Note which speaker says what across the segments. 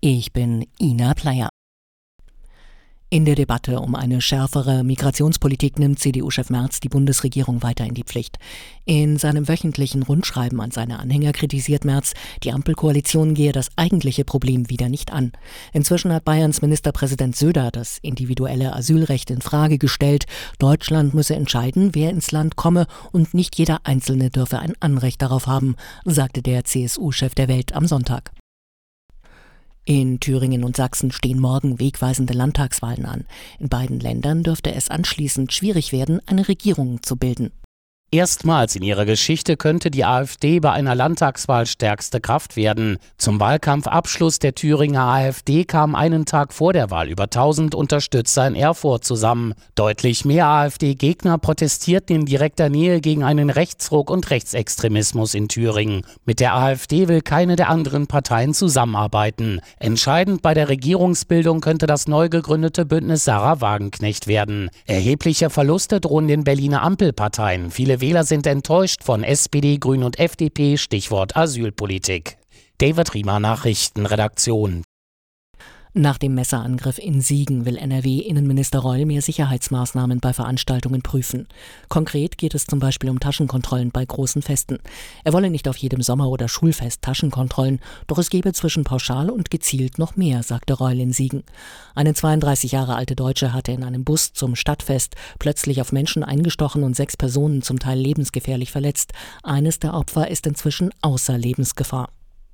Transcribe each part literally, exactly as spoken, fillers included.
Speaker 1: Ich bin Ina Pleyer. In der Debatte um eine schärfere Migrationspolitik nimmt C D U-Chef Merz die Bundesregierung weiter in die Pflicht. In seinem wöchentlichen Rundschreiben an seine Anhänger kritisiert Merz, die Ampelkoalition gehe das eigentliche Problem wieder nicht an. Inzwischen hat Bayerns Ministerpräsident Söder das individuelle Asylrecht in Frage gestellt. Deutschland müsse entscheiden, wer ins Land komme, und nicht jeder Einzelne dürfe ein Anrecht darauf haben, sagte der C S U-Chef der Welt am Sonntag. In Thüringen und Sachsen stehen morgen wegweisende Landtagswahlen an. In beiden Ländern dürfte es anschließend schwierig werden, eine Regierung zu bilden.
Speaker 2: Erstmals in ihrer Geschichte könnte die AfD bei einer Landtagswahl stärkste Kraft werden. Zum Wahlkampfabschluss der Thüringer AfD kamen einen Tag vor der Wahl über tausend Unterstützer in Erfurt zusammen. Deutlich mehr AfD-Gegner protestierten in direkter Nähe gegen einen Rechtsruck und Rechtsextremismus in Thüringen. Mit der AfD will keine der anderen Parteien zusammenarbeiten. Entscheidend bei der Regierungsbildung könnte das neu gegründete Bündnis Sarah Wagenknecht werden. Erhebliche Verluste drohen den Berliner Ampelparteien. Viele Wähler sind enttäuscht von S P D, Grünen und F D P, Stichwort Asylpolitik. David Riemer, Nachrichtenredaktion.
Speaker 1: Nach dem Messerangriff in Siegen will N R W-Innenminister Reul mehr Sicherheitsmaßnahmen bei Veranstaltungen prüfen. Konkret geht es zum Beispiel um Taschenkontrollen bei großen Festen. Er wolle nicht auf jedem Sommer- oder Schulfest Taschenkontrollen, doch es gebe zwischen pauschal und gezielt noch mehr, sagte Reul in Siegen. Eine zweiunddreißig Jahre alte Deutsche hatte in einem Bus zum Stadtfest plötzlich auf Menschen eingestochen und sechs Personen zum Teil lebensgefährlich verletzt. Eines der Opfer ist inzwischen außer Lebensgefahr.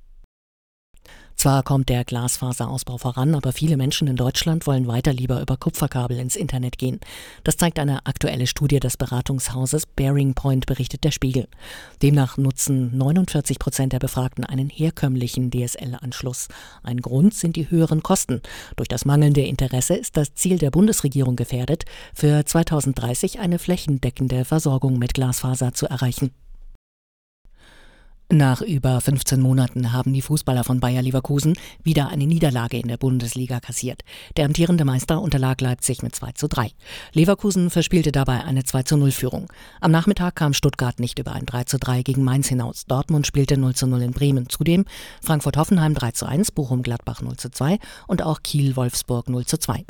Speaker 1: Zwar kommt der Glasfaserausbau voran, aber viele Menschen in Deutschland wollen weiter lieber über Kupferkabel ins Internet gehen. Das zeigt eine aktuelle Studie des Beratungshauses Bearing Point, berichtet der Spiegel. Demnach nutzen neunundvierzig Prozent der Befragten einen herkömmlichen D S L-Anschluss. Ein Grund sind die höheren Kosten. Durch das mangelnde Interesse ist das Ziel der Bundesregierung gefährdet, für zweitausenddreißig eine flächendeckende Versorgung mit Glasfaser zu erreichen. Nach über fünfzehn Monaten haben die Fußballer von Bayer Leverkusen wieder eine Niederlage in der Bundesliga kassiert. Der amtierende Meister unterlag Leipzig mit zwei zu drei. Leverkusen verspielte dabei eine zwei zu null Führung. Am Nachmittag kam Stuttgart nicht über ein drei zu drei gegen Mainz hinaus. Dortmund spielte null zu null in Bremen. Zudem Frankfurt-Hoffenheim drei zu eins, Bochum-Gladbach null zu zwei und auch Kiel-Wolfsburg null zu zwei.